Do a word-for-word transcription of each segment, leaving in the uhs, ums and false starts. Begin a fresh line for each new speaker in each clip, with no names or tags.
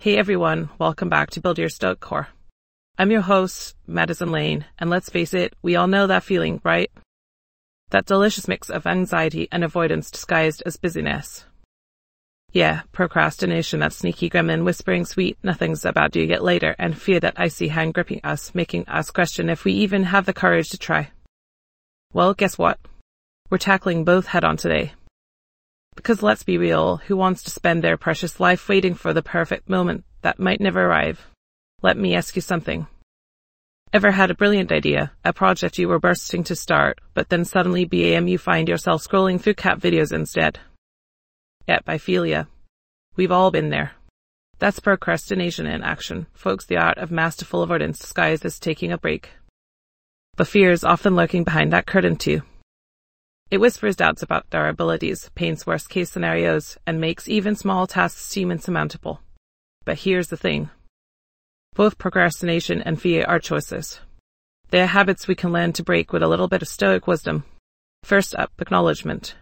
Hey everyone, welcome back to Build Your Stoic Core. I'm your host, Madison Lane, and let's face it, we all know that feeling, right? That delicious mix of anxiety and avoidance disguised as busyness. Yeah, procrastination, that sneaky gremlin whispering sweet nothings about doing it later, and fear that icy hand gripping us, making us question if we even have the courage to try. Well, guess what? We're tackling both head-on today. Because let's be real, who wants to spend their precious life waiting for the perfect moment that might never arrive? Let me ask you something. Ever had a brilliant idea, a project you were bursting to start, but then suddenly bam you find yourself scrolling through cat videos instead? Yep, I feel ya. We've all been there. That's procrastination in action, folks, the art of masterful avoidance disguised as taking a break. But fear is often lurking behind that curtain too. It whispers doubts about our abilities, paints worst-case scenarios, and makes even small tasks seem insurmountable. But here's the thing. Both procrastination and fear are choices. They are habits we can learn to break with a little bit of stoic wisdom. First up, acknowledgement.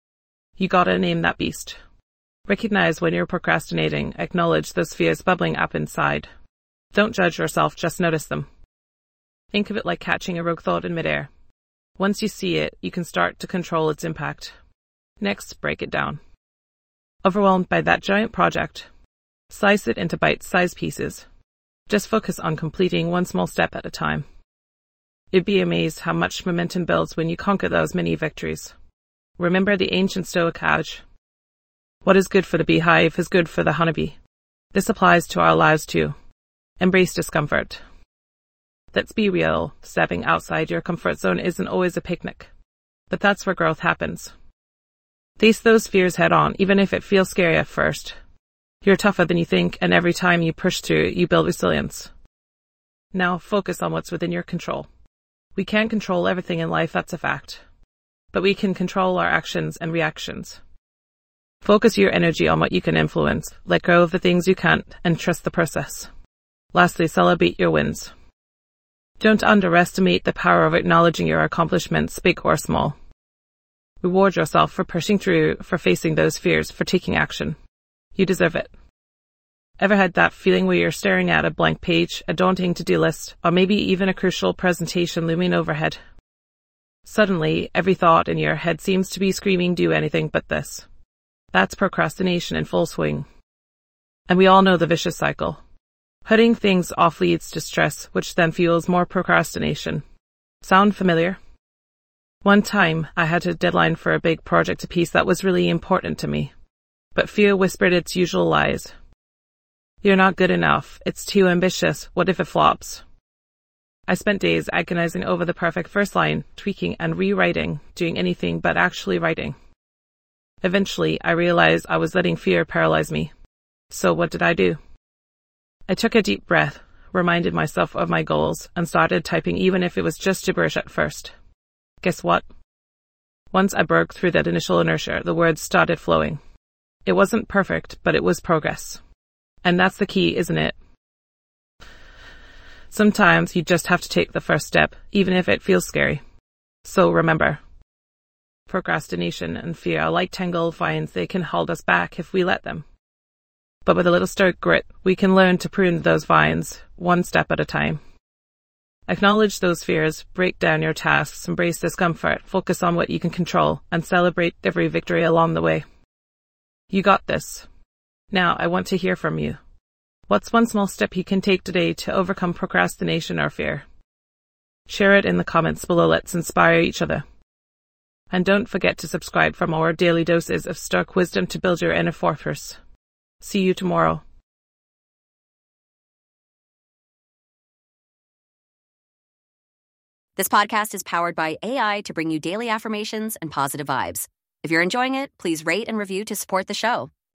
You gotta name that beast. Recognize when you're procrastinating, acknowledge those fears bubbling up inside. Don't judge yourself, just notice them. Think of it like catching a rogue thought in midair. Once you see it, you can start to control its impact. Next, break it down. Overwhelmed by that giant project? Slice it into bite-sized pieces. Just focus on completing one small step at a time. You'd be amazed how much momentum builds when you conquer those mini victories. Remember the ancient Stoic adage, what is good for the beehive is good for the honeybee. This applies to our lives too. Embrace discomfort. Let's be real, stepping outside your comfort zone isn't always a picnic. But that's where growth happens. Face those fears head on, even if it feels scary at first. You're tougher than you think, and every time you push through, you build resilience. Now focus on what's within your control. We can't control everything in life, that's a fact. But we can control our actions and reactions. Focus your energy on what you can influence, let go of the things you can't, and trust the process. Lastly, celebrate your wins. Don't underestimate the power of acknowledging your accomplishments, big or small. Reward yourself for pushing through, for facing those fears, for taking action. You deserve it. Ever had that feeling where you're staring at a blank page, a daunting to-do list, or maybe even a crucial presentation looming overhead? Suddenly, every thought in your head seems to be screaming, do anything but this. That's procrastination in full swing. And we all know the vicious cycle. Putting things off leads to stress, which then fuels more procrastination. Sound familiar? One time, I had a deadline for a big project a piece that was really important to me. But fear whispered its usual lies. You're not good enough. It's too ambitious. What if it flops? I spent days agonizing over the perfect first line, tweaking and rewriting, doing anything but actually writing. Eventually, I realized I was letting fear paralyze me. So what did I do? I took a deep breath, reminded myself of my goals, and started typing even if it was just gibberish at first. Guess what? Once I broke through that initial inertia, the words started flowing. It wasn't perfect, but it was progress. And that's the key, isn't it? Sometimes you just have to take the first step, even if it feels scary. So remember, procrastination and fear are like tangled vines. They can hold us back if we let them. But with a little stoic grit, we can learn to prune those vines, one step at a time. Acknowledge those fears, break down your tasks, embrace discomfort, focus on what you can control, and celebrate every victory along the way. You got this. Now, I want to hear from you. What's one small step you can take today to overcome procrastination or fear? Share it in the comments below. Let's inspire each other. And don't forget to subscribe for more daily doses of Stoic wisdom to build your inner fortress. See you tomorrow.
This podcast is powered by A I to bring you daily affirmations and positive vibes. If you're enjoying it, please rate and review to support the show.